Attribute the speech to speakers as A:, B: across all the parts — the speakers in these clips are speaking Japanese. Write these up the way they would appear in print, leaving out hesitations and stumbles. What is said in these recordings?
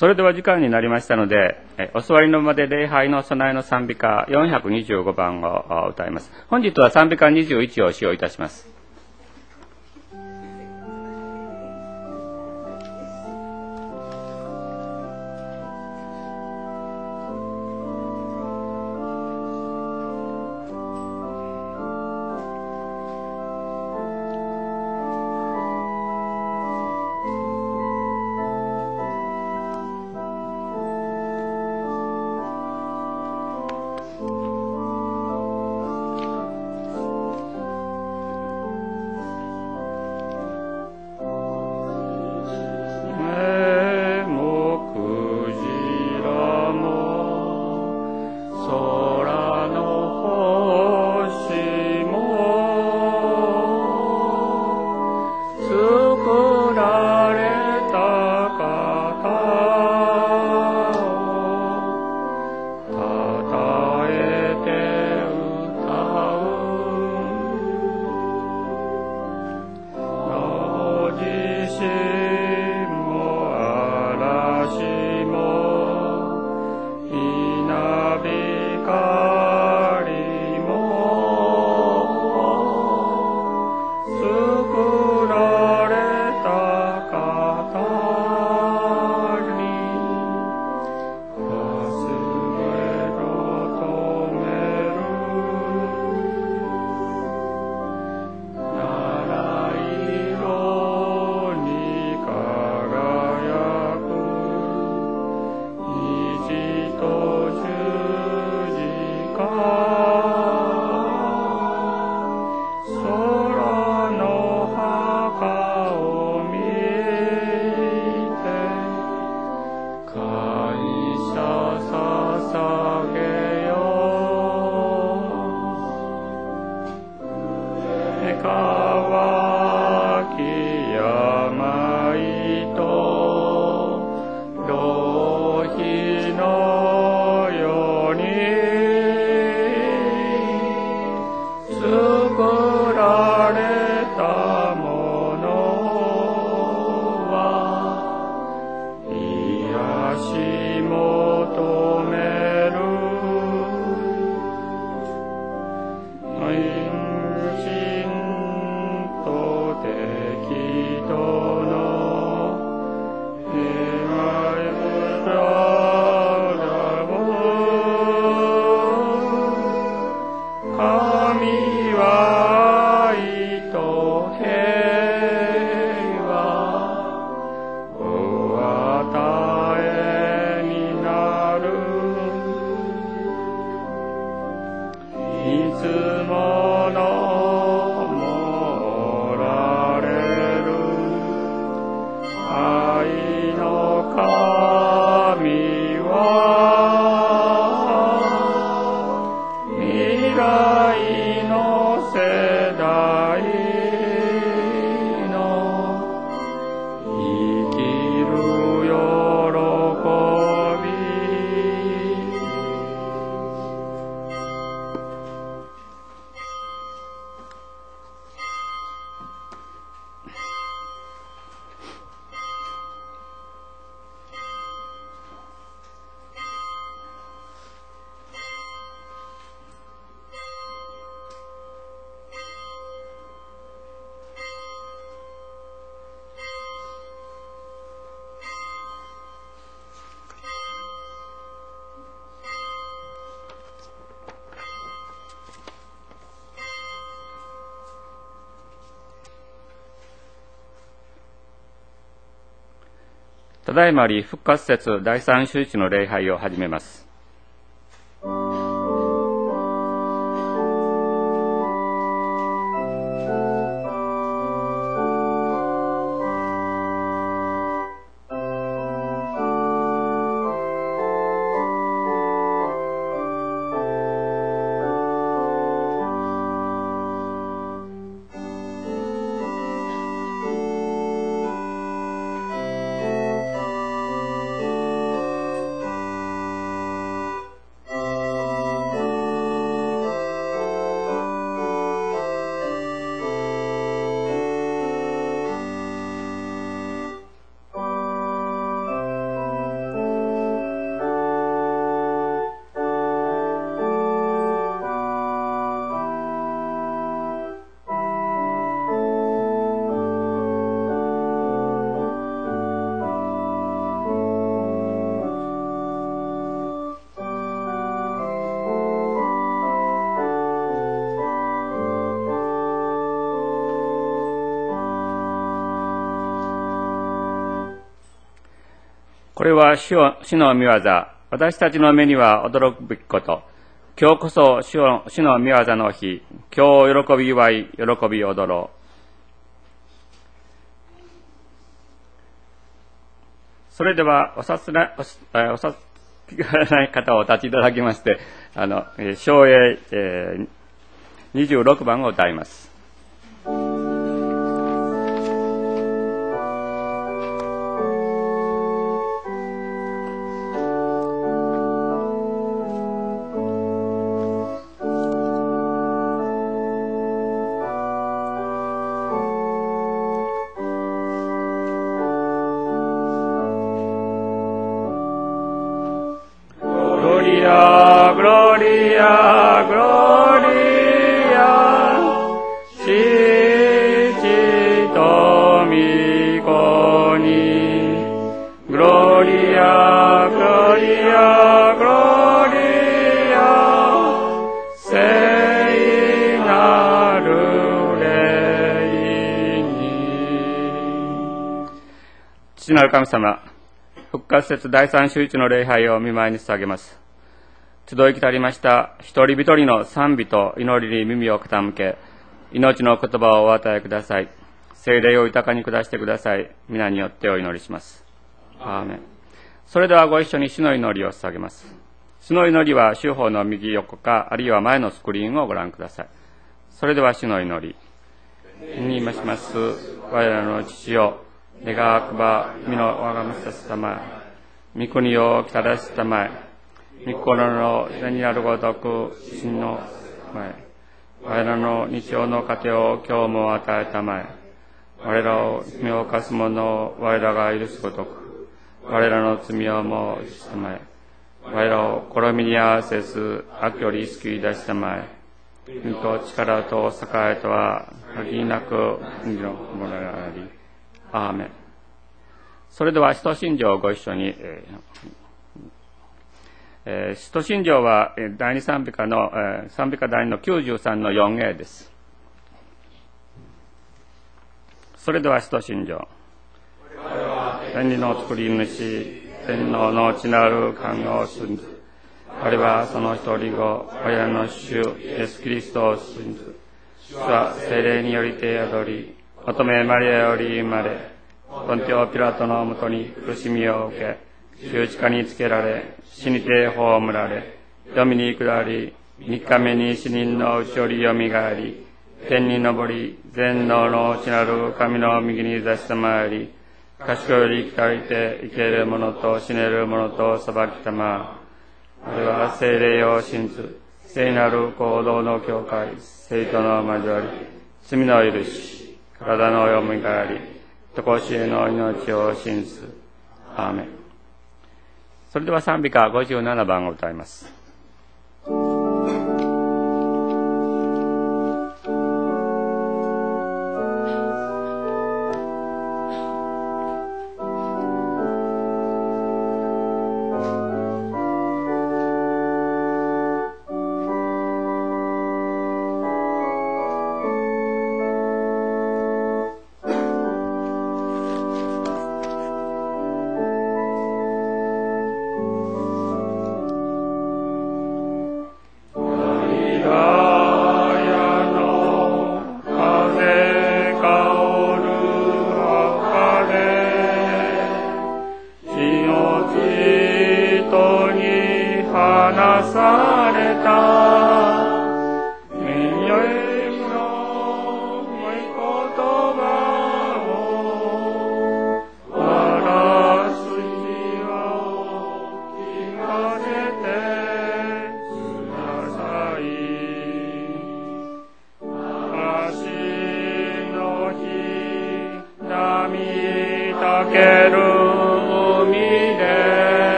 A: それでは時間になりましたので、お座りの間で礼拝の備えの賛美歌425番を歌います。本日は賛美歌21を使用いたします。ただいまより復活節第3週日の礼拝を始めます。 これは主の御業、私たちの目には驚くべきこと。今日こそ主の御業の日、今日喜び祝い、喜び踊ろう。それではお札がない方をお立ちいただきまして、唱詠26番を歌います。父なる神様、復活節第三週一の礼拝を御前に捧げます。集い来たりました一人一人の賛美と祈りに耳を傾け、命の言葉をお与えください。聖霊を豊かに下してください。皆によってお祈りします。アーメン。それではご一緒に主の祈りを捧げます。主の祈りは主法の右横か、あるいは前のスクリーンをご覧ください。それでは主の祈り。に増します我らの父よ、願わくば身の我が身さすたまえ、御国をきただすたまえ、御心の善になるごとく真の前、我らの日常の糧を今日も与えたまえ、我らを罪を犯す者を我らが許すごとく、我らの罪をも許したまえ、我らを試みに合わせず悪より救い出したまえ、身と力と栄とは限りなく神のものがあり、アーメン。それでは使徒信条をご一緒に、使徒信条は第二賛美歌の賛美歌第2の93の 4A です。それでは使徒信条。天理の作り主、天皇の地なる神を信ず。我はその一人子、我らの主イエス・キリストを信ず。主は聖霊によりて宿り、乙女マリアより生まれ、ポンテオピラトのもとに苦しみを受け、十字架につけられ、死にて葬られ、読みに下り、3日目に死人のうちよりよみがえり、天に昇り、全能の内なる神の右に座したまわり、賢より来たりて生ける者と死ねる者と裁きたま。我は聖霊を信ず、聖なる行動の教会、聖徒の交わり、罪の許し、体のよみがえり、とこしえの命を信ず。アーメン。それでは賛美歌57番を歌います。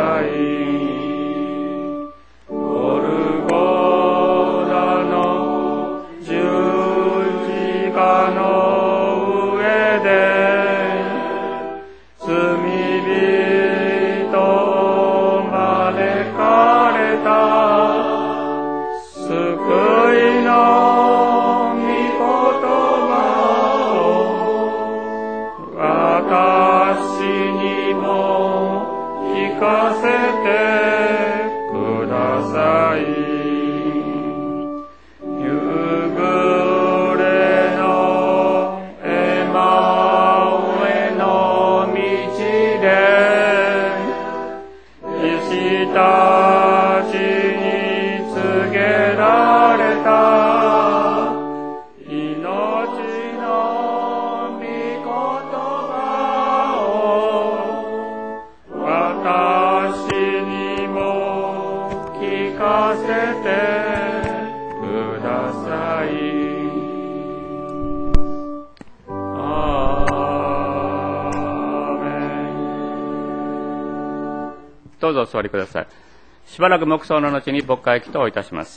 A: ゴルゴダのどうぞお座りください。しばらく黙想の後に牧会祈祷をいたします。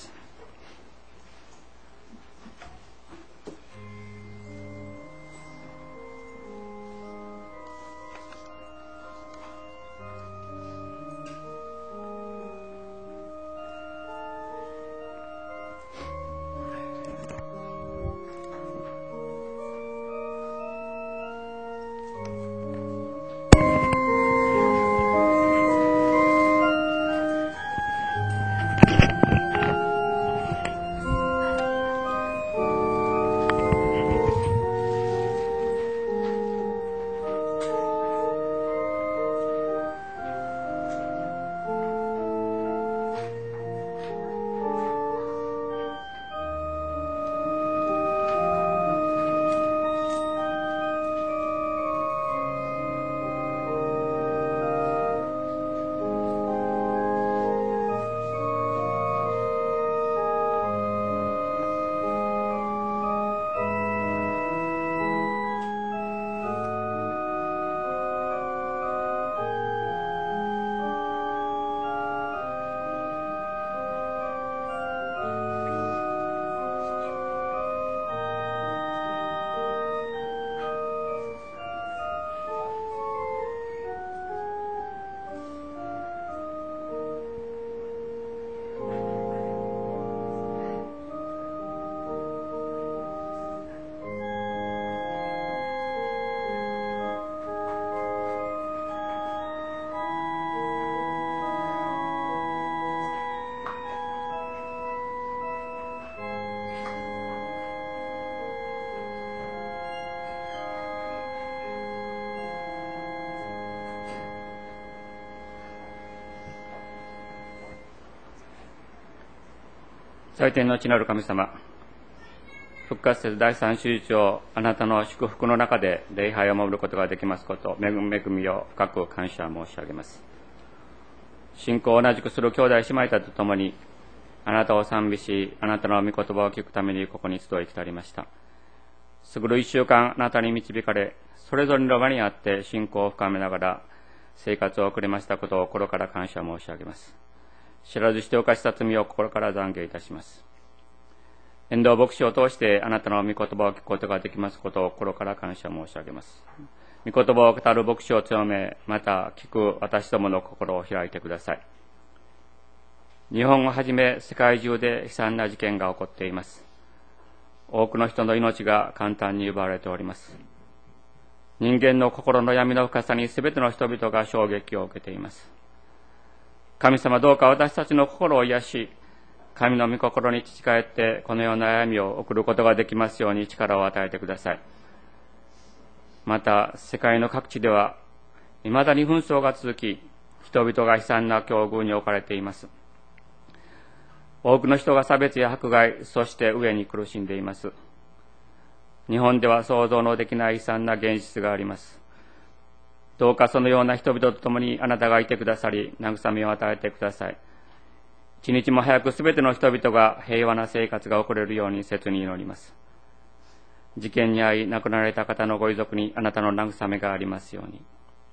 A: 祭天の地なる神様、復活節第三週日をあなたの祝福の中で礼拝を守ることができますこと、恵みを深く感謝申し上げます。信仰を同じくする兄弟姉妹たちと共に、あなたを賛美し、あなたの御言葉を聞くためにここに集い来てありました。すぐる一週間あなたに導かれ、それぞれの場にあって信仰を深めながら生活を送りましたことを心から感謝申し上げます。知らずして犯した罪を心から懺悔いたします。遠藤牧師を通してあなたの御言葉を聞くことができますことを心から感謝申し上げます。御言葉を語る牧師を強め、また聞く私どもの心を開いてください。日本をはじめ世界中で悲惨な事件が起こっています。多くの人の命が簡単に奪われております。人間の心の闇の深さに全ての人々が衝撃を受けています。神様、どうか私たちの心を癒し、神の御心に立ち返ってこのような歩みを送ることができますように力を与えてください。また世界の各地では未だに紛争が続き、人々が悲惨な境遇に置かれています。多くの人が差別や迫害、そして飢えに苦しんでいます。日本では想像のできない悲惨な現実があります。どうかそのような人々と共にあなたがいてくださり、慰めを与えてください。一日も早くすべての人々が平和な生活が送れるように切に祈ります。事件に遭い亡くなられた方のご遺族にあなたの慰めがありますように。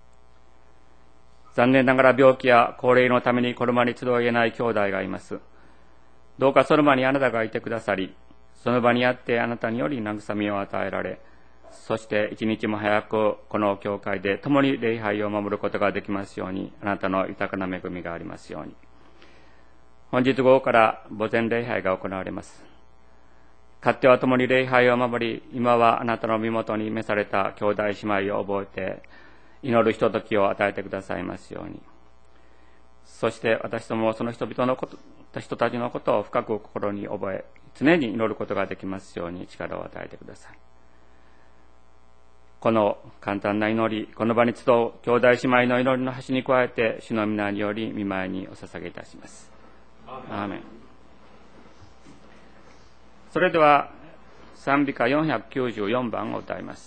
A: 残念ながら病気や高齢のためにこの場に集えない兄弟がいます。どうかその場にあなたがいてくださり、その場にあってあなたにより慰めを与えられ、そして一日も早くこの教会で共に礼拝を守ることができますように、あなたの豊かな恵みがありますように。本日午後から墓前礼拝が行われます。かつては共に礼拝を守り、今はあなたの身元に召された兄弟姉妹を覚えて祈るひとときを与えてくださいますように。そして私どもその人たちのことを深く心に覚え、常に祈ることができますように力を与えてください。この簡単な祈り、この場に集う兄弟姉妹の祈りの端に加えて、主の皆により御前にお捧げいたします。アーメン。それでは賛美歌494番を歌います。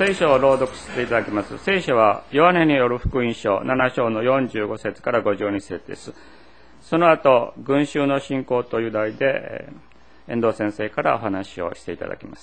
A: 聖書を朗読していただきます。聖書はヨハネによる福音書7章の45節から52節です。その後、群衆の信仰という題で遠藤先生からお話をしていただきます。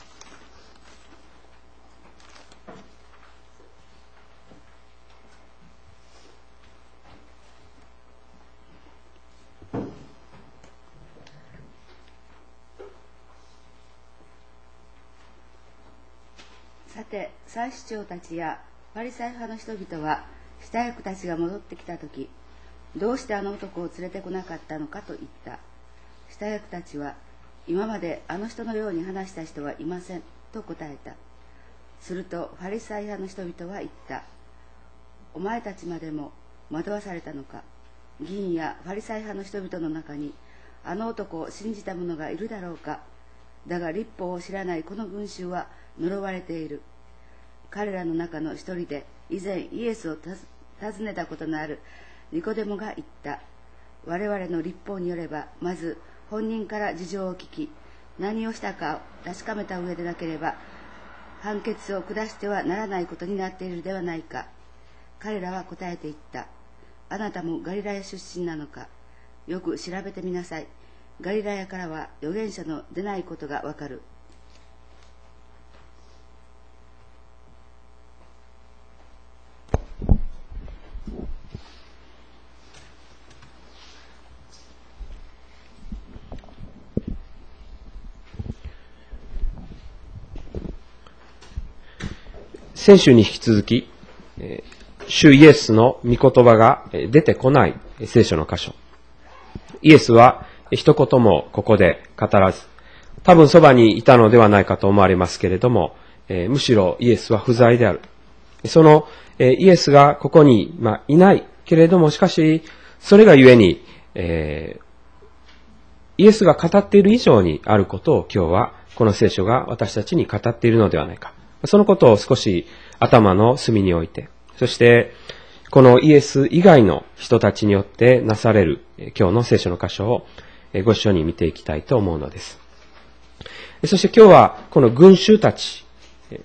B: さて、祭司長たちやパリサイ派の人々は下役たちが戻ってきたとき、どうしてあの男を連れてこなかったのかと言った。下役たちは、今まであの人のように話した人はいませんと答えた。するとパリサイ派の人々は言った。お前たちまでも惑わされたのか。議員やパリサイ派の人々の中にあの男を信じた者がいるだろうか。だが律法を知らないこの群衆は呪われている。彼らの中の一人で以前イエスを訪ねたことのあるニコデモが言った。我々の律法によればまず本人から事情を聞き、何をしたかを確かめた上でなければ判決を下してはならないことになっているではないか。彼らは答えて言った。あなたもガリラヤ出身なのか。よく調べてみなさい。ガリラヤからは預言者の出ないことがわかる。
C: 先週に引き続き、主イエスの御言葉が出てこない聖書の箇所。イエスは一言もここで語らず、多分そばにいたのではないかと思われますけれども、むしろイエスは不在である。そのイエスがここにいないけれども、しかしそれがゆえに、イエスが語っている以上にあることを今日はこの聖書が私たちに語っているのではないか。そのことを少し頭の隅に置いて、そしてこのイエス以外の人たちによってなされる今日の聖書の箇所をご一緒に見ていきたいと思うのです。そして今日はこの群衆たち、フ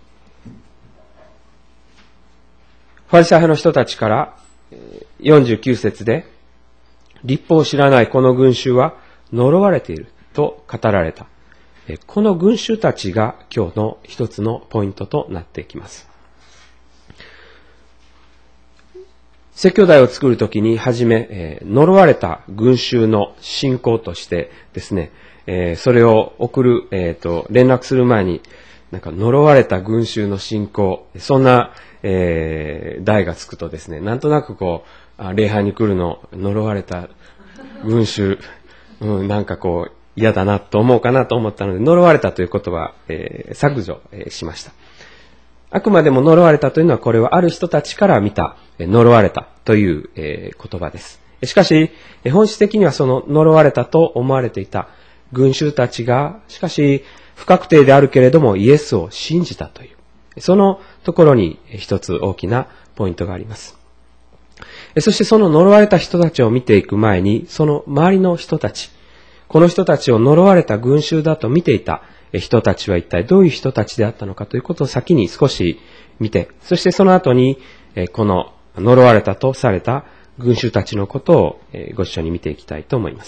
C: ァリサイ派の人たちから49節で、律法を知らないこの群衆は呪われていると語られた。この群衆たちが今日の一つのポイントとなってきます。説教題を作るときにはじめ、呪われた群衆の信仰としてですね、それを送る、連絡する前に、呪われた群衆の信仰、そんな、題がつくとですね、なんとなく礼拝に来るの、呪われた群衆、嫌だなと思うかなと思ったので、呪われたという言葉、削除しました。あくまでも呪われたというのは、これはある人たちから見た呪われたという言葉です。しかし、本質的にはその呪われたと思われていた群衆たちが、しかし不確定であるけれどもイエスを信じたという、そのところに一つ大きなポイントがあります。そしてその呪われた人たちを見ていく前に、その周りの人たち、この人たちを呪われた群衆だと見ていた人たちは一体どういう人たちであったのかということを先に少し見て、そしてその後にこの呪われたとされた群衆たちのことをご一緒に見ていきたいと思います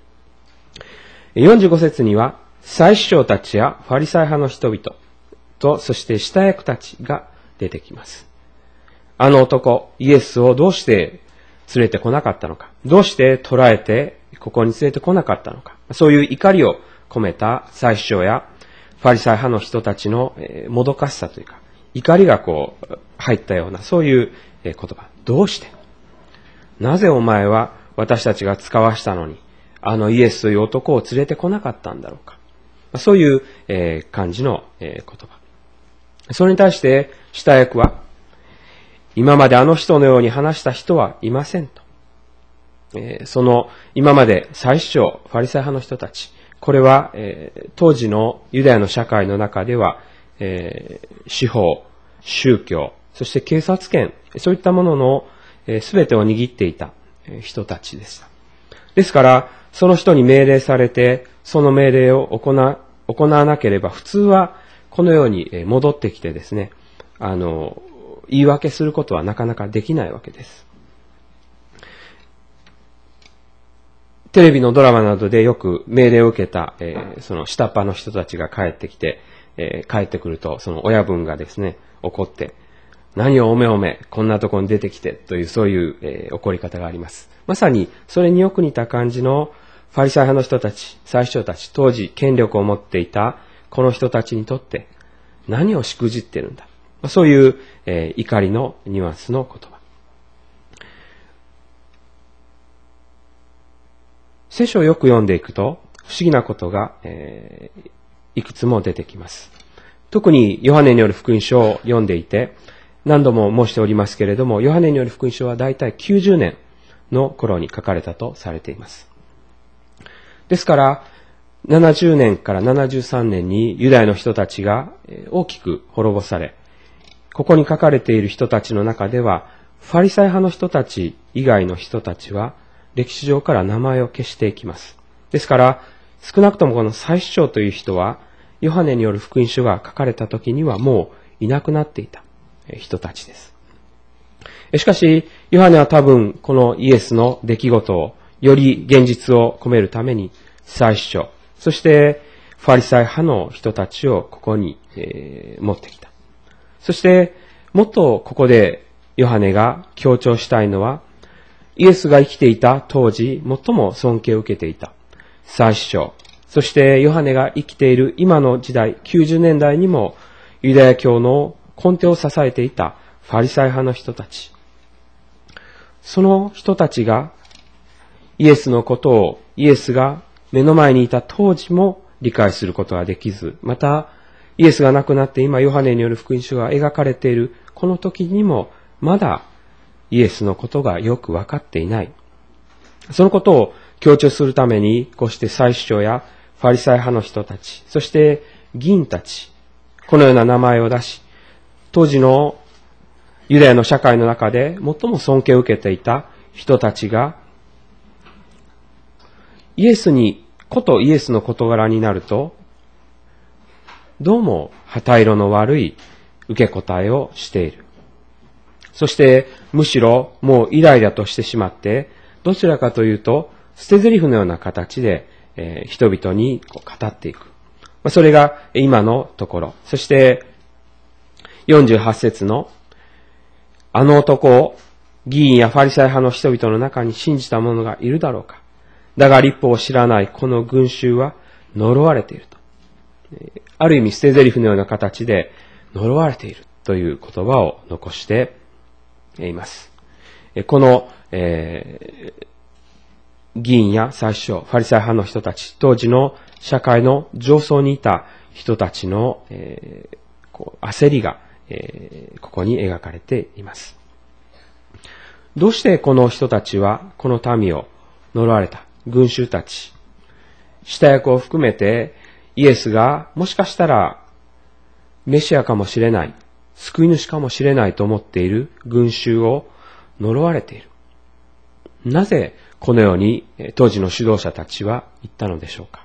C: 。45節には、祭司長たちやファリサイ派の人々と、そして下役たちが出てきます。あの男、イエスをどうして連れてこなかったのか、どうして捕らえてここに連れてこなかったのか、そういう怒りを込めた祭司長やファリサイ派の人たちのもどかしさというか、怒りが入ったような、そういう言葉。どうして？なぜお前は私たちが使わしたのに、あのイエスという男を連れてこなかったんだろうか。そういう感じの言葉。それに対して下役は、今まであの人のように話した人はいませんと。その今まで祭司長、ファリサイ派の人たち、これは当時のユダヤの社会の中では司法、宗教、そして警察権、そういったものの全てを握っていた人たちでした。ですから、その人に命令されて、その命令を行わなければ、普通はこのように戻ってきてですね、言い訳することはなかなかできないわけです。テレビのドラマなどでよく命令を受けた、その下っ端の人たちが帰ってきて、帰ってくると、その親分がですね、怒って、何をおめおめ、こんなとこに出てきて、というそういう、怒り方があります。まさに、それによく似た感じのファリサイ派の人たち、祭司長たち、当時権力を持っていたこの人たちにとって、何をしくじっているんだ。そういう、怒りのニュアンスの言葉。聖書をよく読んでいくと、不思議なことが、いくつも出てきます。特にヨハネによる福音書を読んでいて、何度も申しておりますけれども、ヨハネによる福音書はだいたい90年の頃に書かれたとされています。ですから、70年から73年にユダヤの人たちが大きく滅ぼされ、ここに書かれている人たちの中では、ファリサイ派の人たち以外の人たちは、歴史上から名前を消していきます。ですから、少なくともこの祭司長という人は、ヨハネによる福音書が書かれた時にはもういなくなっていた人たちです。しかし、ヨハネは多分このイエスの出来事をより現実を込めるために、祭司長、そしてファリサイ派の人たちをここに、持ってきた。そして、もっとここでヨハネが強調したいのは、イエスが生きていた当時、最も尊敬を受けていた祭司長、そしてヨハネが生きている今の時代、90年代にもユダヤ教の根底を支えていたファリサイ派の人たち。その人たちがイエスのことをイエスが目の前にいた当時も理解することができず、またイエスが亡くなって今ヨハネによる福音書が描かれているこの時にもまだイエスのことがよくわかっていない。そのことを強調するために、こうして祭司長やファリサイ派の人たち、そして議員たち、このような名前を出し、当時のユダヤの社会の中で最も尊敬を受けていた人たちが、イエスの事柄になると、どうも旗色の悪い受け答えをしている。そして、むしろもうイライラとしてしまって、どちらかというと、捨て台詞のような形で、人々に語っていく。それが今のところ。そして、48節の、あの男を議員やファリサイ派の人々の中に信じた者がいるだろうか。だが律法を知らないこの群衆は呪われていると。ある意味捨て台詞のような形で呪われているという言葉を残しています。この、議員や祭司長、ファリサイ派の人たち、当時の社会の上層にいた人たちの、焦りが、ここに描かれています。どうしてこの人たちはこの民を呪われた群衆たち、下役を含めてイエスがもしかしたらメシアかもしれない、救い主かもしれないと思っている群衆を呪われている。なぜこのように当時の指導者たちは言ったのでしょうか。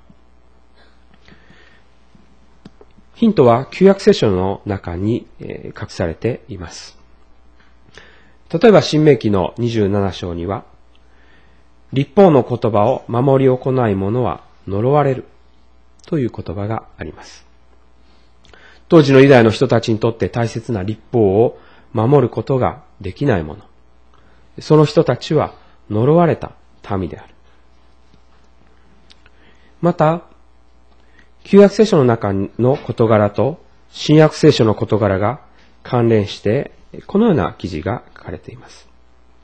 C: ヒントは旧約聖書の中に隠されています。例えば申命記の27章には、律法の言葉を守り行い者は呪われるという言葉があります。当時のユダヤの人たちにとって大切な律法を守ることができない者。その人たちは呪われた民である。また、旧約聖書の中の事柄と新約聖書の事柄が関連して、このような記事が書かれています。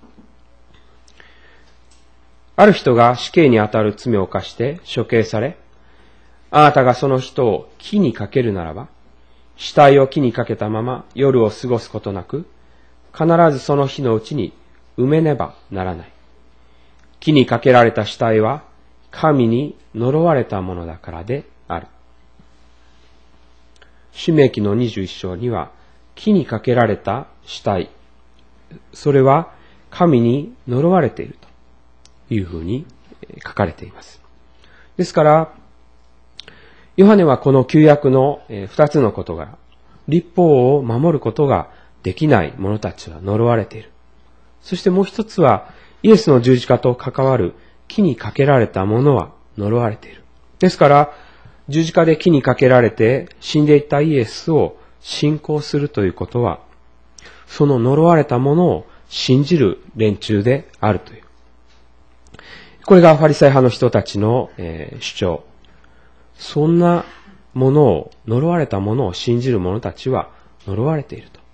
C: ある人が死刑にあたる罪を犯して処刑され、あなたがその人を木にかけるならば、死体を木にかけたまま夜を過ごすことなく、必ずその日のうちに埋めねばならない。木にかけられた死体は神に呪われたものだからである。申命記の21章には、木にかけられた死体、それは神に呪われているというふうに書かれています。ですから、 ヨハネはこの旧約の二つの事柄、律法を守ることができない者たちは呪われている。そしてもう一つは、イエスの十字架と関わる木にかけられた者は呪われている。ですから、十字架で木にかけられて死んでいったイエスを信仰するということは、その呪われた者を信じる連中であるという。これがファリサイ派の人たちの主張。そんなものを、呪われたものを信じる者たちは呪われていると。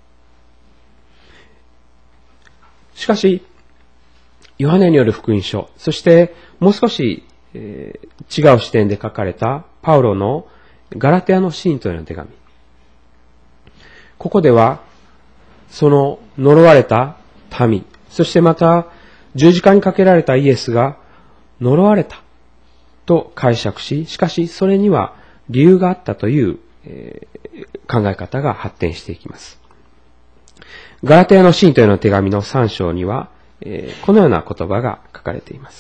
C: しかし、ヨハネによる福音書、そしてもう少し、違う視点で書かれたパウロのガラテヤの信徒への手紙。ここでは、その呪われた民、そしてまた十字架にかけられたイエスが呪われたと解釈し、しかしそれには理由があったという、考え方が発展していきます。ガラテヤの信徒への手紙の3章には、このような言葉が書かれています。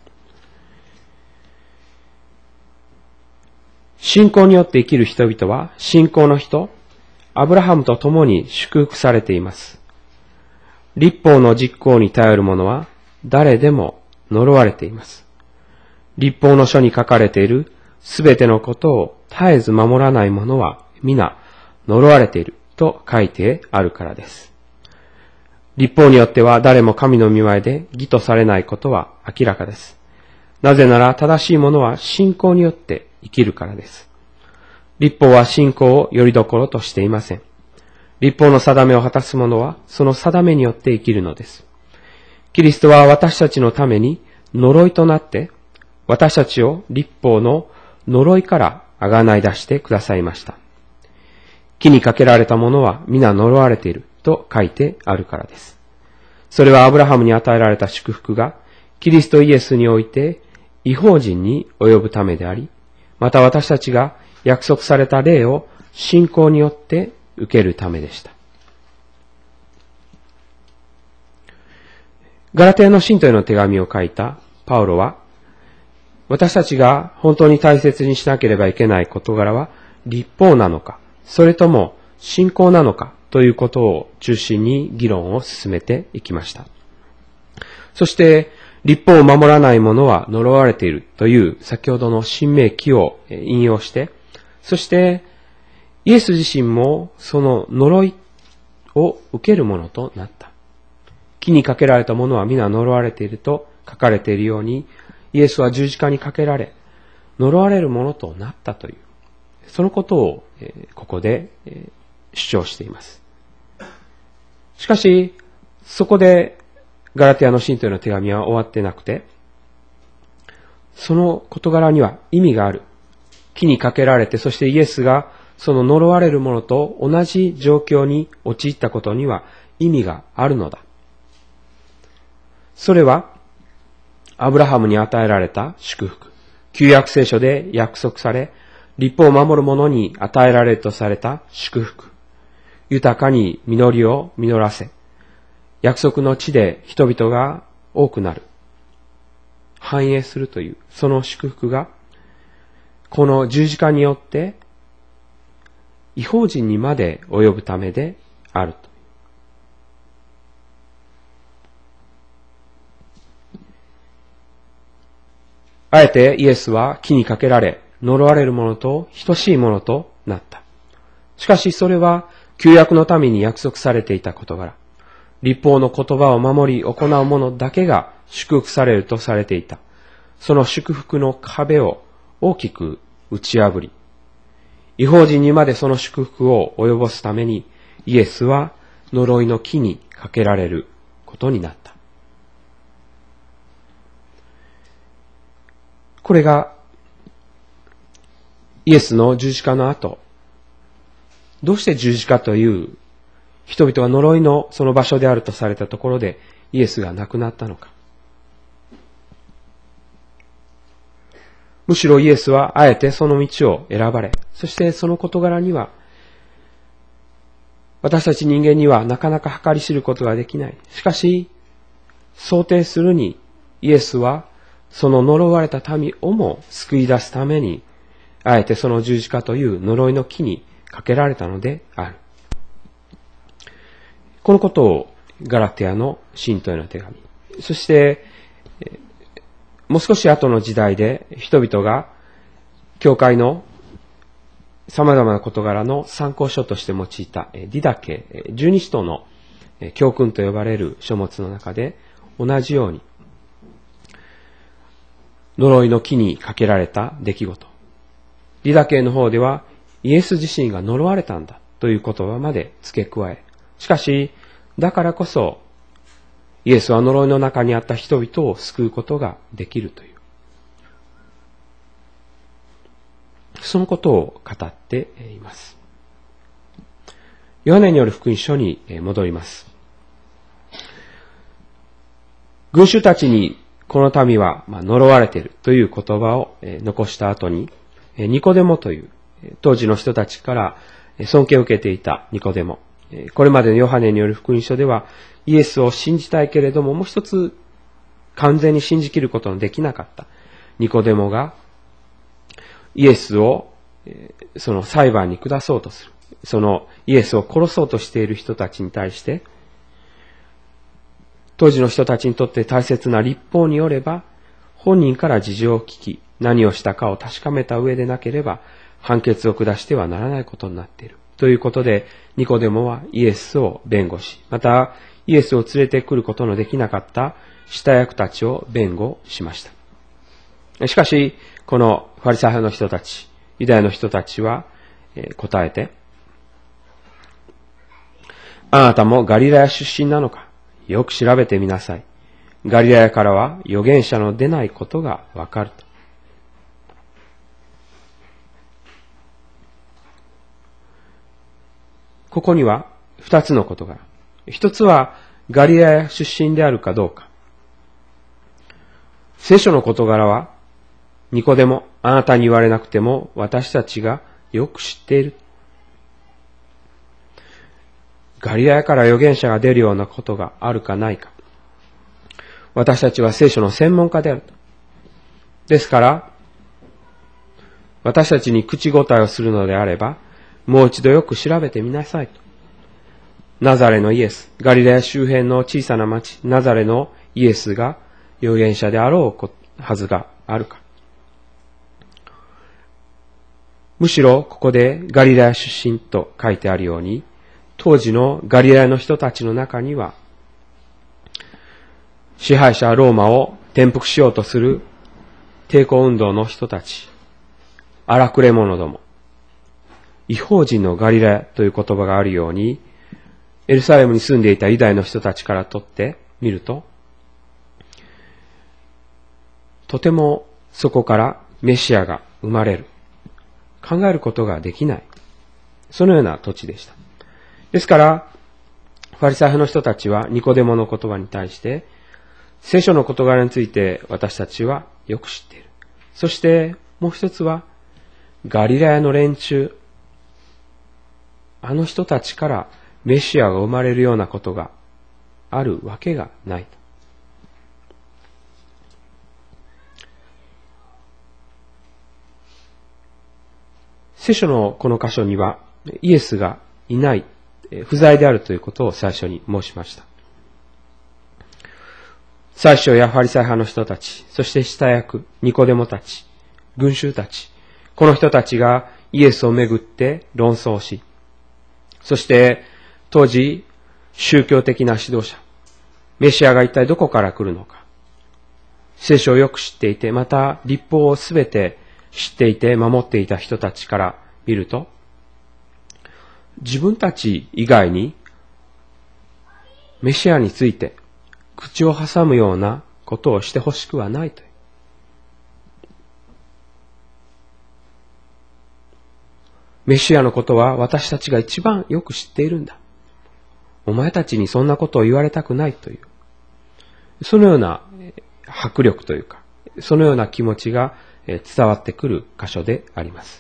C: 信仰によって生きる人々は信仰の人、アブラハムと共に祝福されています。律法の実行に頼る者は誰でも呪われています。律法の書に書かれているすべてのことを絶えず守らない者は皆呪われていると書いてあるからです。律法によっては誰も神の御前で義とされないことは明らかです。なぜなら正しい者は信仰によって生きるからです。律法は信仰をよりどころとしていません。律法の定めを果たす者はその定めによって生きるのです。キリストは私たちのために呪いとなって、私たちを律法の呪いからあがない出してくださいました。木にかけられた者は皆呪われていると書いてあるからです。それはアブラハムに与えられた祝福がキリストイエスにおいて異邦人に及ぶためであり、また私たちが約束された霊を信仰によって受けるためでした。ガラテヤの信徒への手紙を書いたパウロは、私たちが本当に大切にしなければいけない事柄は律法なのか、それとも信仰なのかということを中心に議論を進めていきました。そして律法を守らない者は呪われているという先ほどの申命記を引用して、そしてイエス自身もその呪いを受けるものとなった。木にかけられた者は皆呪われていると書かれているように、イエスは十字架にかけられ、呪われるものとなったという、そのことをここで主張しています。しかし、そこでガラテヤの信徒への手紙は終わってなくて、その事柄には意味がある。木にかけられて、そしてイエスがその呪われるものと同じ状況に陥ったことには意味があるのだ。それは、アブラハムに与えられた祝福。旧約聖書で約束され、律法を守る者に与えられるとされた祝福。豊かに実りを実らせ、約束の地で人々が多くなる。繁栄するという、その祝福が、この十字架によって、異邦人にまで及ぶためであると。あえてイエスは木にかけられ、呪われるものと等しいものとなった。しかしそれは旧約の民に約束されていた事柄。律法の言葉を守り行う者だけが祝福されるとされていた。その祝福の壁を大きく打ち破り、異邦人にまでその祝福を及ぼすために、イエスは呪いの木にかけられることになった。これがイエスの十字架の後、どうして十字架という人々は呪いのその場所であるとされたところでイエスが亡くなったのか。むしろイエスはあえてその道を選ばれ、そしてその事柄には私たち人間にはなかなか計り知ることができない。しかし想定するにイエスはその呪われた民をも救い出すためにあえてその十字架という呪いの木にかけられたのである。このことをガラテヤの信徒への手紙、そしてもう少し後の時代で人々が教会の様々な事柄の参考書として用いたディダケ、十二使徒の教訓と呼ばれる書物の中で同じように呪いの木にかけられた出来事、ディダケの方ではイエス自身が呪われたんだという言葉まで付け加え、しかしだからこそイエスは呪いの中にあった人々を救うことができるという、そのことを語っています。ヨハネによる福音書に戻ります。群衆たちにこの民は呪われているという言葉を残した後に、ニコデモという当時の人たちから尊敬を受けていたニコデモ、これまでのヨハネによる福音書ではイエスを信じたいけれどももう一つ完全に信じきることのできなかったニコデモがイエスをその裁判に下そうとする、そのイエスを殺そうとしている人たちに対して、当時の人たちにとって大切な律法によれば本人から事情を聞き何をしたかを確かめた上でなければ判決を下してはならないことになっているということで、ニコデモはイエスを弁護し、またイエスを連れてくることのできなかった下役たちを弁護しました。しかしこのファリサイ派の人たち、ユダヤの人たちは答えて、あなたもガリラヤ出身なのか、よく調べてみなさい。ガリラヤからは預言者の出ないことがわかると。ここには二つのことがある。一つはガリラヤ出身であるかどうか。聖書の事柄はニコデモ、あなたに言われなくても私たちがよく知っている。ガリラヤから預言者が出るようなことがあるかないか。私たちは聖書の専門家である。ですから、私たちに口答えをするのであれば、もう一度よく調べてみなさいと。ナザレのイエス、ガリラヤ周辺の小さな町、ナザレのイエスが預言者であろうはずがあるか。むしろここでガリラヤ出身と書いてあるように、当時のガリラヤの人たちの中には、支配者ローマを転覆しようとする抵抗運動の人たち、荒くれ者ども、異邦人のガリラヤという言葉があるように、エルサレムに住んでいたユダヤの人たちからとってみると、とてもそこからメシアが生まれる、考えることができない、そのような土地でした。ですから、ファリサイ派の人たちはニコデモの言葉に対して、聖書の事柄について私たちはよく知っている。そしてもう一つは、ガリラヤの連中、あの人たちからメシアが生まれるようなことがあるわけがない。聖書のこの箇所にはイエスがいない、不在であるということを最初に申しました。祭司やファリサイ派の人たち、そして下役、ニコデモたち、群衆たち、この人たちがイエスをめぐって論争し、そして当時宗教的な指導者、メシアが一体どこから来るのか、聖書をよく知っていて、また律法をすべて知っていて守っていた人たちから見ると、自分たち以外にメシアについて口を挟むようなことをしてほしくはないという。メシアのことは私たちが一番よく知っているんだ。お前たちにそんなことを言われたくないという。そのような迫力というか、そのような気持ちが伝わってくる箇所であります。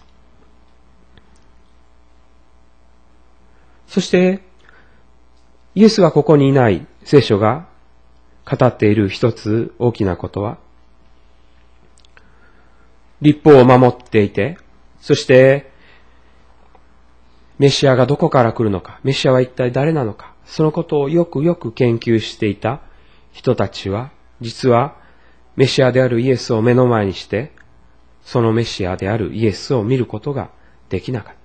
C: そして、イエスがここにいない聖書が語っている一つ大きなことは、律法を守っていて、 そして、メシアがどこから来るのか、メシアは一体誰なのか、そのことをよくよく研究していた人たちは、実はメシアであるイエスを目の前にして、そのメシアであるイエスを見ることができなかった。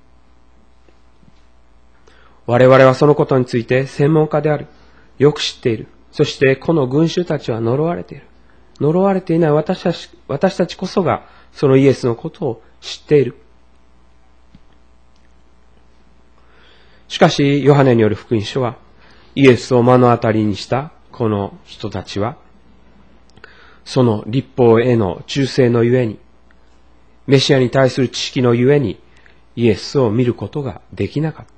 C: 我々はそのことについて専門家である。よく知っている。そしてこの群衆たちは呪われている。呪われていない私たちこそがそのイエスのことを知っている。しかし、ヨハネによる福音書は、イエスを目の当たりにしたこの人たちは、その律法への忠誠のゆえに、メシアに対する知識のゆえに、イエスを見ることができなかった。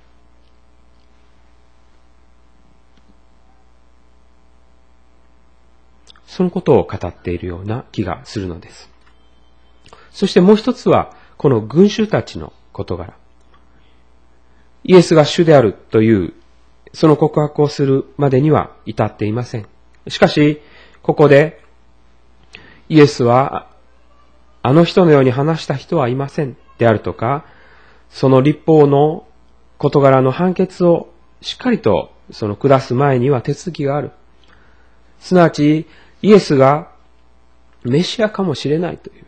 C: そのことを語っているような気がするのです。そしてもう一つは、この群衆たちの事柄。イエスが主であるという、その告白をするまでには至っていません。しかし、ここで、イエスは、あの人のように話した人はいませんであるとか、その律法の事柄の判決をしっかりと下す前には手続きがある。すなわち、イエスがメシアかもしれないという。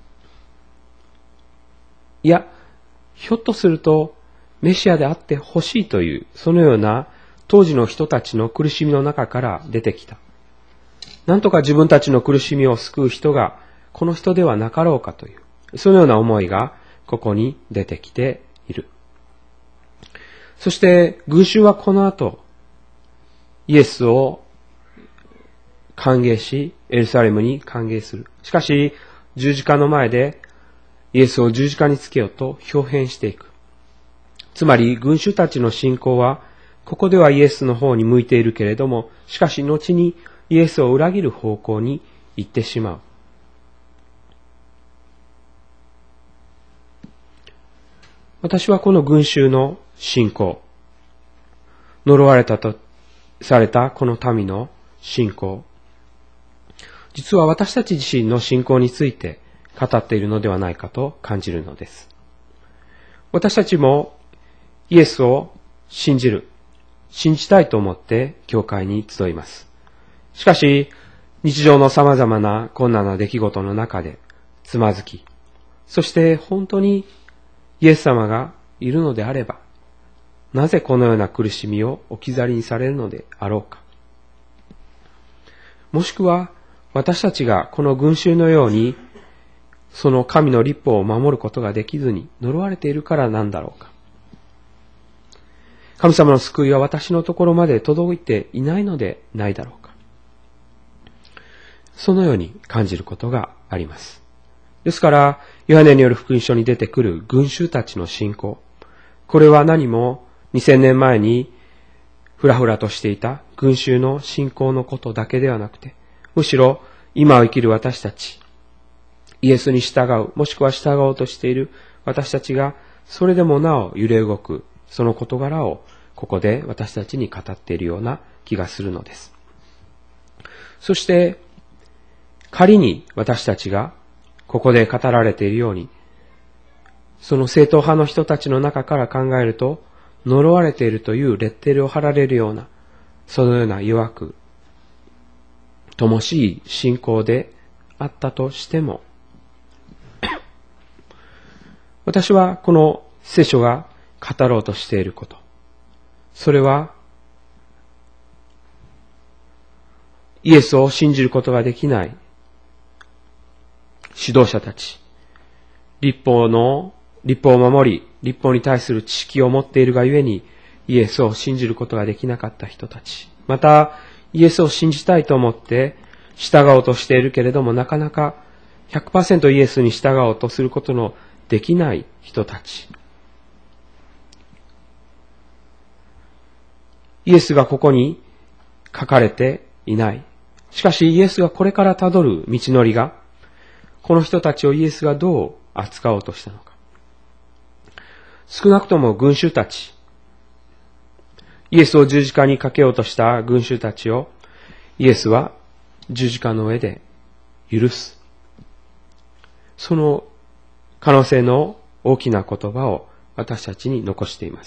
C: いや、ひょっとするとメシアであってほしいという、そのような当時の人たちの苦しみの中から出てきた。なんとか自分たちの苦しみを救う人がこの人ではなかろうかという、そのような思いがここに出てきている。そして群衆はこの後、イエスを歓迎し、エルサレムに歓迎する。しかし、十字架の前でイエスを十字架につけようと表変していく。つまり、群衆たちの信仰は、ここではイエスの方に向いているけれども、しかし後にイエスを裏切る方向に行ってしまう。私はこの群衆の信仰、呪われたとされたこの民の信仰、実は私たち自身の信仰について語っているのではないかと感じるのです。私たちもイエスを信じたいと思って教会に集います。しかし、日常の様々な困難な出来事の中でつまずき、そして本当にイエス様がいるのであれば、なぜこのような苦しみを置き去りにされるのであろうか。もしくは、私たちがこの群衆のように、その神の律法を守ることができずに呪われているからなんだろうか。神様の救いは私のところまで届いていないのでないだろうか。そのように感じることがあります。ですから、ヨハネによる福音書に出てくる群衆たちの信仰。これは何も2000年前にふらふらとしていた群衆の信仰のことだけではなくて、むしろ今を生きる私たち、イエスに従う、もしくは従おうとしている私たちが、それでもなお揺れ動く、その事柄をここで私たちに語っているような気がするのです。そして、仮に私たちがここで語られているように、その正統派の人たちの中から考えると、呪われているというレッテルを貼られるような、そのような弱く、乏しい信仰であったとしても、私はこの聖書が語ろうとしていること、それは、イエスを信じることができない指導者たち、律法を守り、律法に対する知識を持っているがゆえに、イエスを信じることができなかった人たち、また、イエスを信じたいと思って従おうとしているけれども、なかなか 100% イエスに従おうとすることのできない人たち。イエスがここに書かれていない。しかしイエスがこれからたどる道のりが、この人たちをイエスがどう扱おうとしたのか。少なくとも群衆たち、イエスを十字架にかけようとした群衆たちを、イエスは十字架の上で許す。その可能性の大きな言葉を私たちに残しています。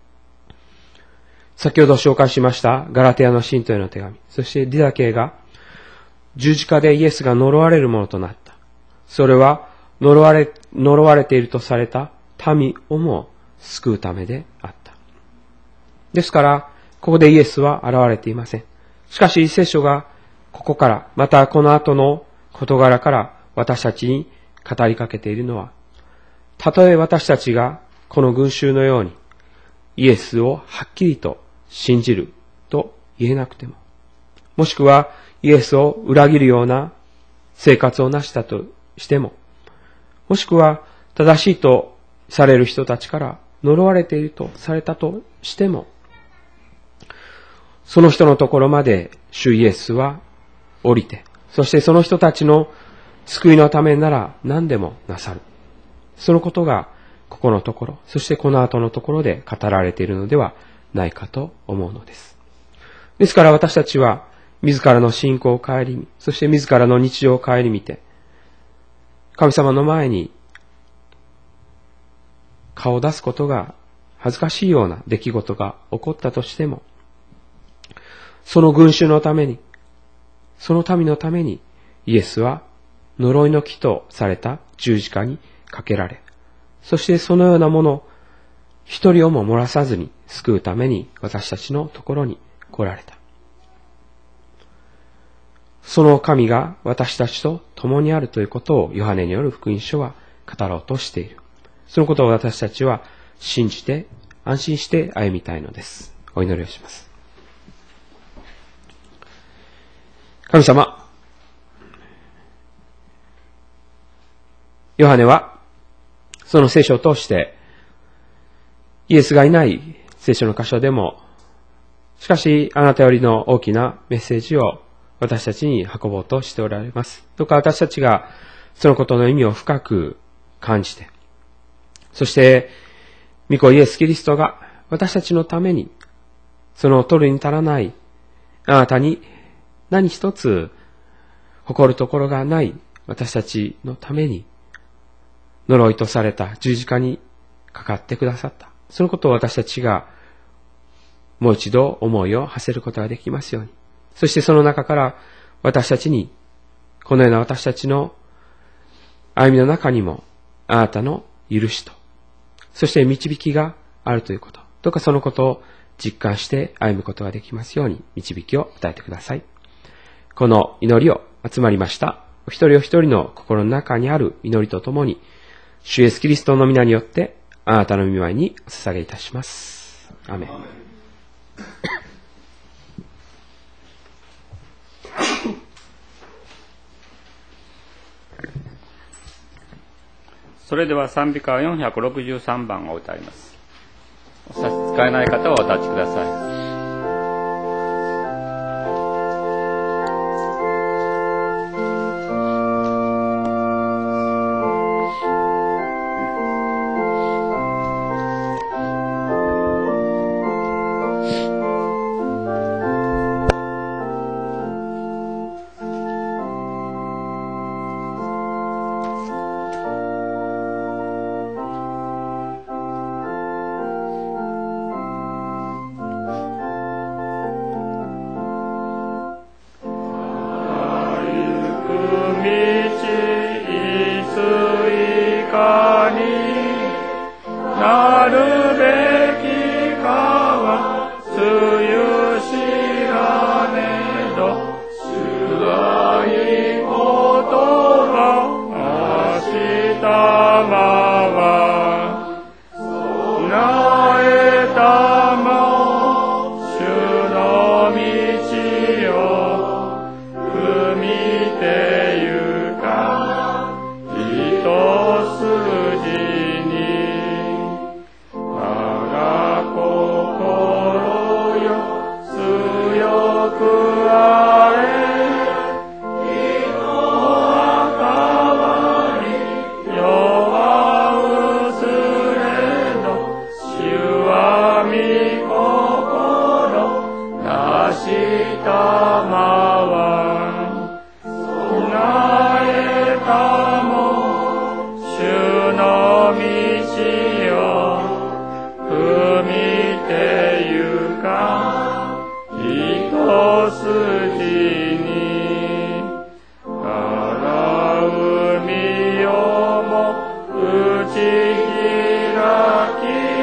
C: 先ほど紹介しましたガラテヤの信徒への手紙、そしてディダケが十字架でイエスが呪われるものとなった。それは呪われているとされた民をも救うためであった。ですから、ここでイエスは現れていません。しかし聖書がここから、またこの後の事柄から私たちに語りかけているのは、たとえ私たちがこの群衆のようにイエスをはっきりと信じると言えなくても、もしくはイエスを裏切るような生活をなしたとしても、もしくは正しいとされる人たちから呪われているとされたとしても、その人のところまで主イエスは降りて、そしてその人たちの救いのためなら何でもなさる。そのことがここのところ、そしてこの後のところで語られているのではないかと思うのです。ですから私たちは自らの信仰を顧み、そして自らの日常を顧みて、神様の前に顔を出すことが恥ずかしいような出来事が起こったとしても、その群衆のために、その民のために、イエスは呪いの木とされた十字架にかけられ、そしてそのようなもの、一人をも漏らさずに救うために私たちのところに来られた。その神が私たちと共にあるということをヨハネによる福音書は語ろうとしている。そのことを私たちは信じて安心して歩みたいのです。お祈りをします。神様、ヨハネはその聖書を通してイエスがいない聖書の箇所でも、しかしあなたよりの大きなメッセージを私たちに運ぼうとしておられます。どうか私たちがそのことの意味を深く感じて、そして御子イエス・キリストが私たちのためにその取るに足らないあなたに何一つ誇るところがない私たちのために呪いとされた十字架にかかってくださった。そのことを私たちがもう一度思いを馳せることができますように。そしてその中から私たちに、このような私たちの歩みの中にもあなたの許しと、そして導きがあるということ。どうかそのことを実感して歩むことができますように導きを与えてください。この祈りを集まりましたお一人お一人の心の中にある祈りとともに、主イエスキリストの皆によってあなたの御前にお捧げいたします。アーメン。
A: それでは賛美歌463番を歌います。お差し支えない方はお立ちください。 に荒海をも打ち開き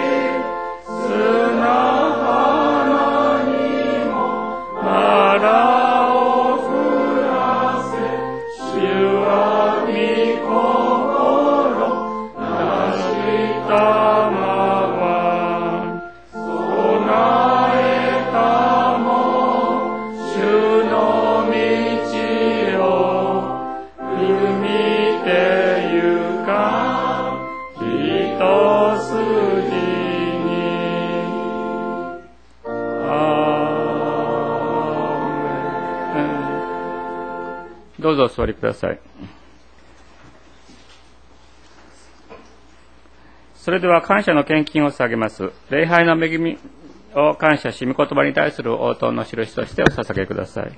A: 砂浜にも荒を降らせ主は御心なしたまま備えたも主の道を踏みてゆか一筋にどうぞお座りください。それでは感謝の献金を捧げます。礼拝の恵みを感謝し、御言葉に対する応答の印としてお捧げください。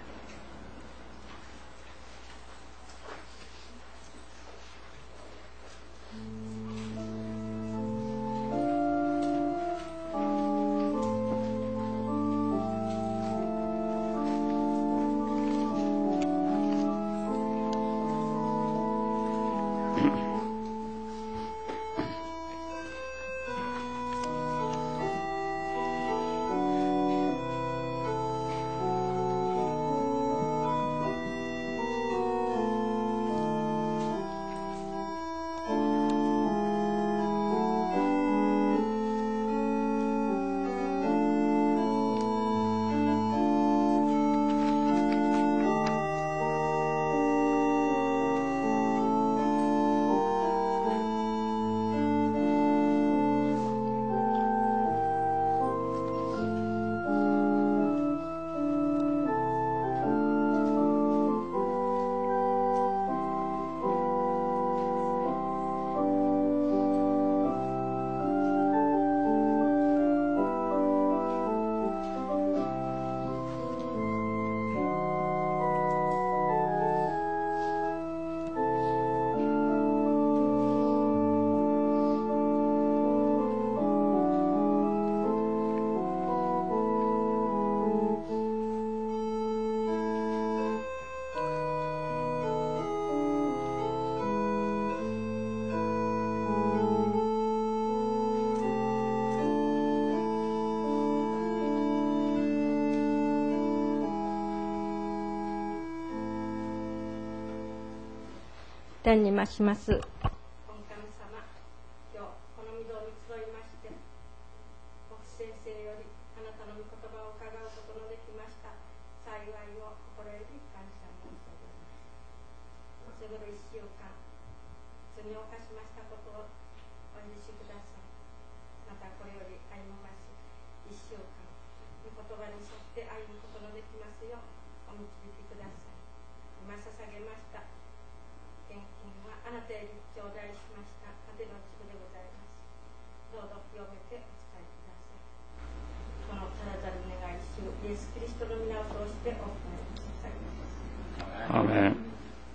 D: 天に増します
E: 御神様、今日この御堂に集いまして、牧師先生よりあなたの御言葉を伺うことのできました幸いを心より感謝申し上げます。過ぐる1週間、罪を犯しましたことをお許しください。またこれより歩まし1週間、御言葉に沿って歩むことのできますようお導きください。今捧げました献金はあなたより頂戴しました糧の一部でございます。どうぞ清めてお伝えください。このただざる願い、主イエス・キリストの皆を通してお答えください。
A: アーメン。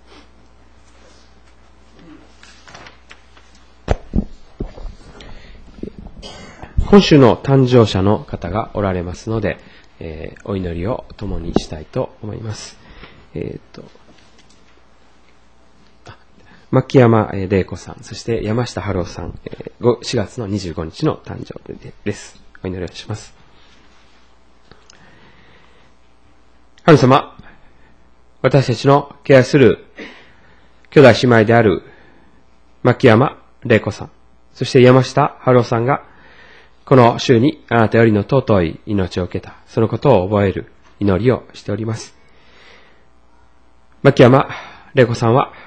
C: 今週の誕生者の方がおられますので、お祈りを共にしたいと思います。牧山玲子さん、そして山下春夫さん、4月の25日の誕生日です。お祈りをします。神様、私たちの敬愛する兄弟姉妹である牧山玲子さん、そして山下春夫さんがこの週にあなたよりの尊い命を受けた、そのことを覚える祈りをしております。牧山玲子さんは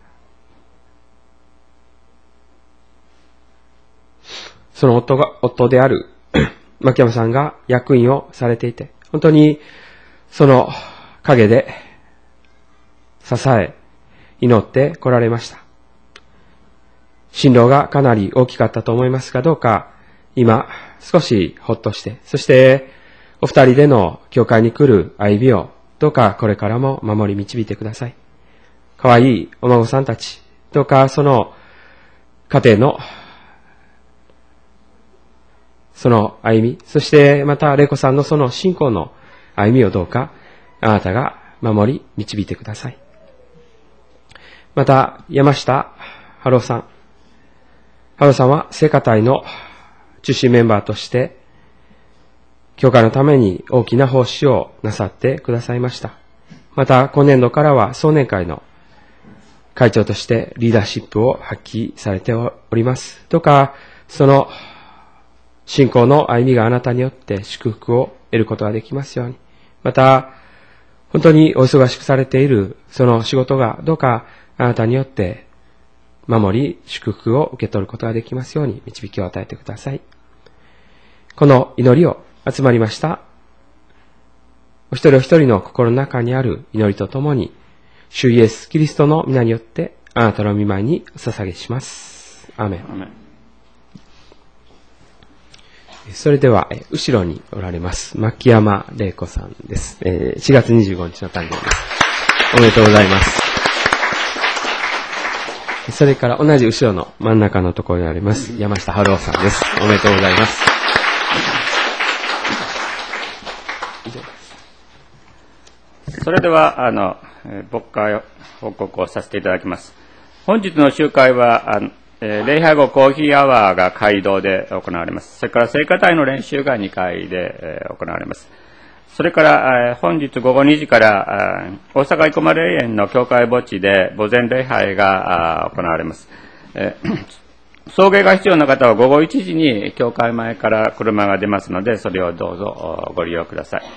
C: その夫である牧山さんが役員をされていて、本当にその陰で支え、祈って来られました。心労がかなり大きかったと思いますが、どうか今少しほっとして、そしてお二人での教会に来る歩みをどうかこれからも守り導いてください。かわいいお孫さんたち、どうかその家庭のその歩み、そしてまた玲子さんのその信仰の歩みをどうかあなたが守り、導いてください。また、山下春夫さん。春夫さんは聖歌隊の中心メンバーとして、教会のために大きな奉仕をなさってくださいました。また、今年度からは壮年会の会長としてリーダーシップを発揮されております。どうか、その信仰の歩みがあなたによって祝福を得ることができますように。また、本当にお忙しくされているその仕事がどうかあなたによって守り、祝福を受け取ることができますように導きを与えてください。この祈りを集まりましたお一人お一人の心の中にある祈りとともに、主イエス・キリストの皆によってあなたの御前にお捧げします。アーメン。
A: アーメン。
C: それでは、後ろにおられます、牧山玲子さんです。4月25日の誕生日です。おめでとうございます。それから同じ後ろの真ん中のところにあります、山下春夫さんです。おめでとうございます。
A: それでは、僕から報告をさせていただきます。本日の集会は、礼拝後コーヒーアワーが会堂で行われます。それから聖歌隊の練習が2階で行われます。それから、本日午後2時から、大阪生駒霊園の教会墓地で墓前礼拝が行われます。送迎が必要な方は午後1時に教会前から車が出ますので、それをどうぞご利用ください。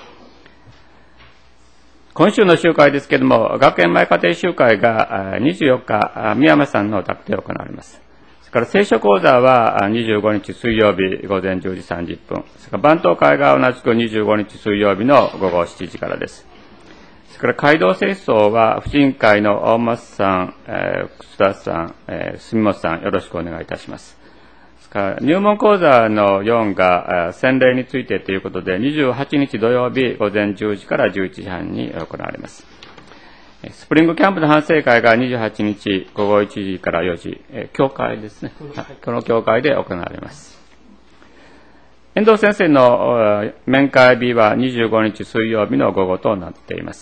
A: 今週の集会ですけれども、学園前家庭集会が24日、宮山さんのお宅で行われます。それから聖書講座は25日水曜日午前10時30分。それから番頭会が同じく25日水曜日の午後7時からです。それから街道清掃は婦人会の大松さん、楠田さん、住本さん、よろしくお願いいたします。入門講座の4が洗礼についてということで、28日土曜日午前10時から11時半に行われます。スプリングキャンプの反省会が28日午後1時から4時、教会ですね。この教会で行われます。遠藤先生の面会日は25日水曜日の午後となっています。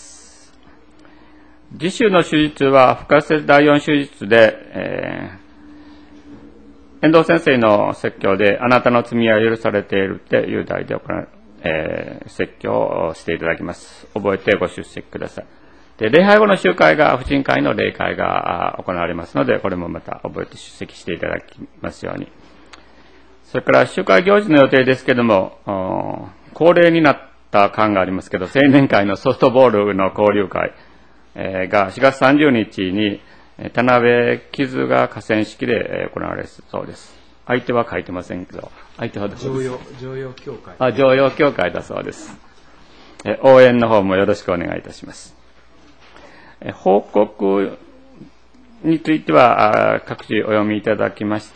A: 次週の手術は不活節第4手術で、遠藤先生の説教で、あなたの罪は許されているという題で行う、説教をしていただきます。覚えてご出席ください。で、礼拝後の集会が婦人会の礼会が行われますので、これもまた覚えて出席していただきますように。それから集会行事の予定ですけれども、恒例になった感がありますけど、青年会のソフトボールの交流会が4月30日に田辺傷が河川敷で行われるそうです。相手は書いてませんけど、相手はどうですか？
C: 常用協会。
A: 常用協会だそうです。応援の方もよろしくお願いいたします。報告については各自お読みいただきまして、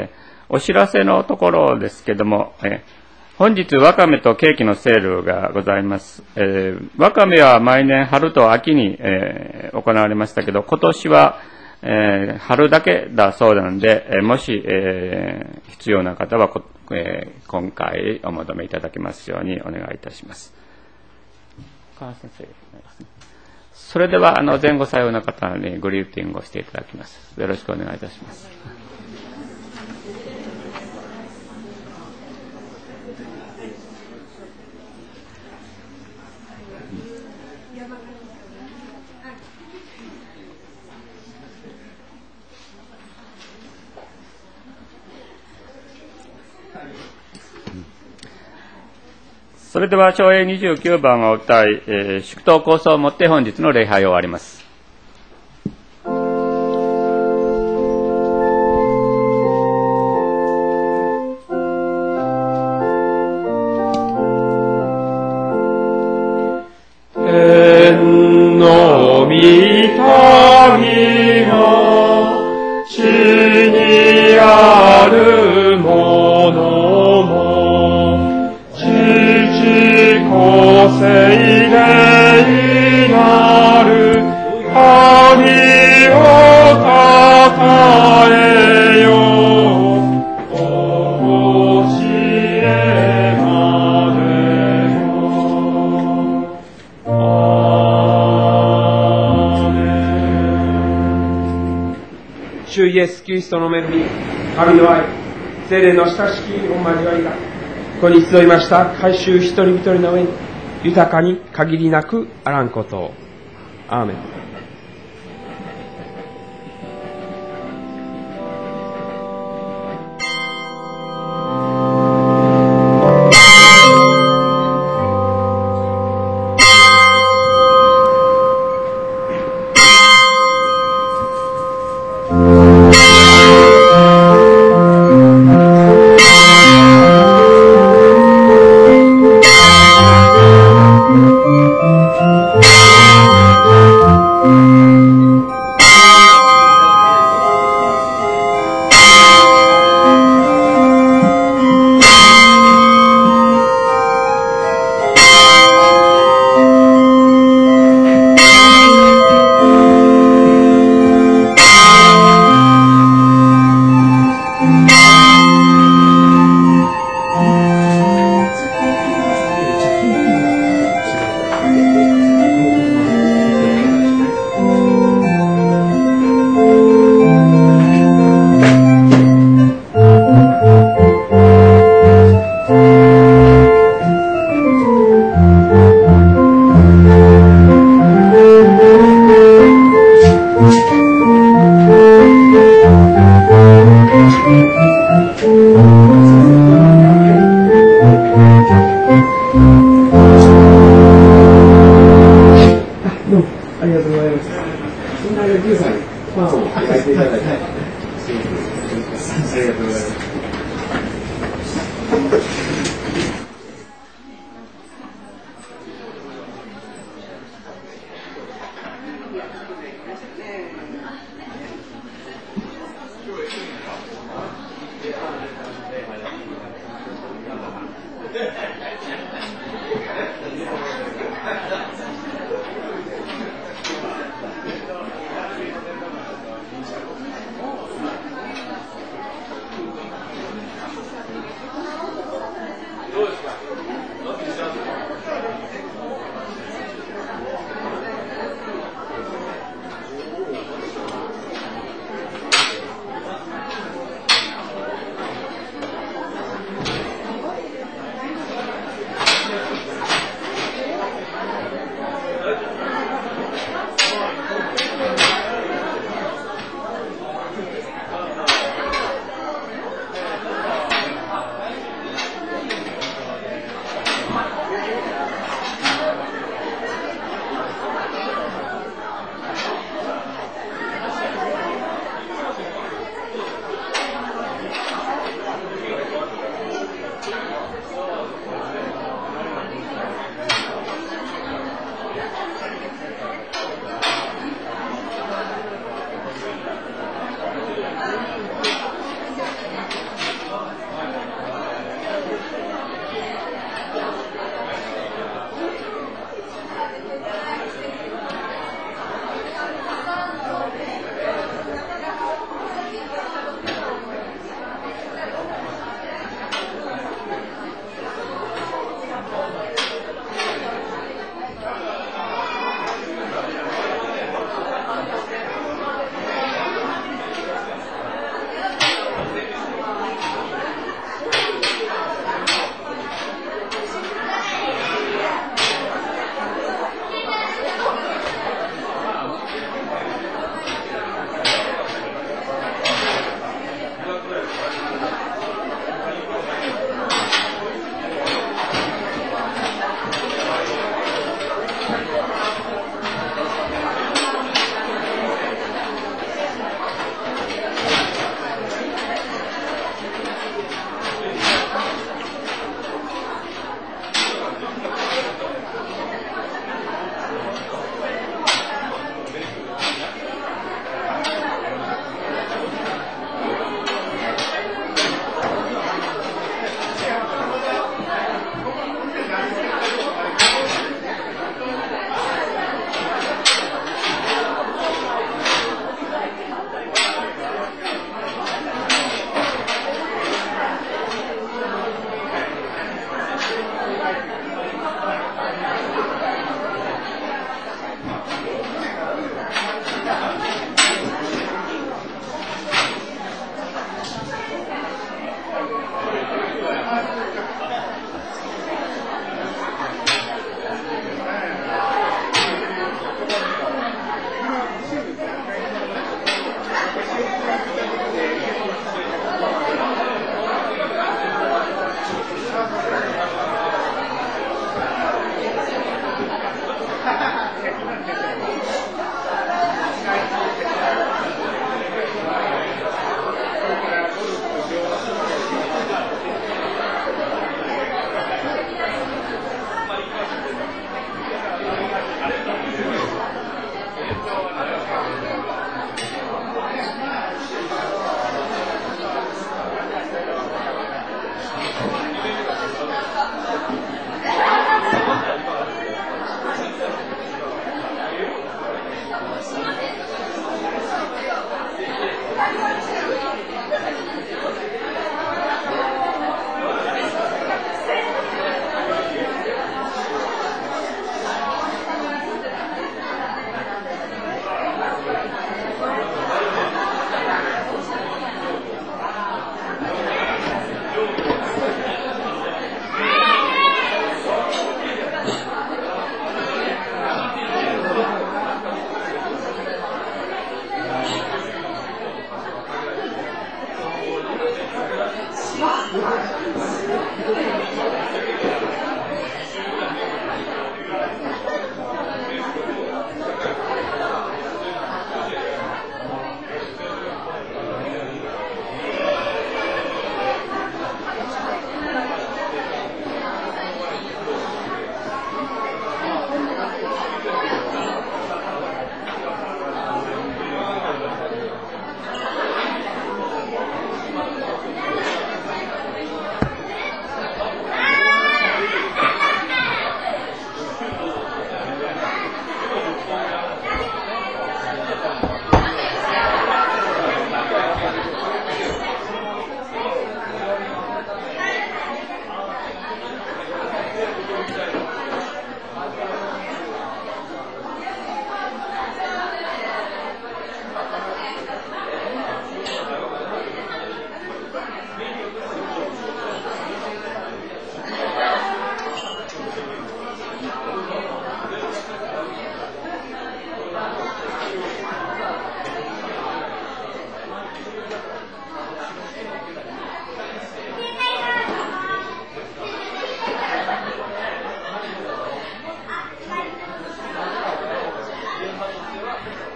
A: お知らせのところですけども、本日わかめとケーキのセールがございます。わかめは毎年春と秋に、行われましたけど、今年は春だけだそうなので、もし、必要な方は今回お求めいただけますようにお願いいたします。川先生、それでは前後作用の方にグリーティングをしていただきます。よろしくお願いいたします。それでは唱詠29番を歌い、祝祷構想をもって本日の礼拝を終わります。
C: 天の御神が地にあるものも個性でなる神をたえよう。お教えまでも。 主イエス・キリストの恵み、神の愛、聖霊の親しき御交わりが、ここに集いました改宗一人一人の上に、豊かに限りなくあらんことを。アーメン。
F: 可能性は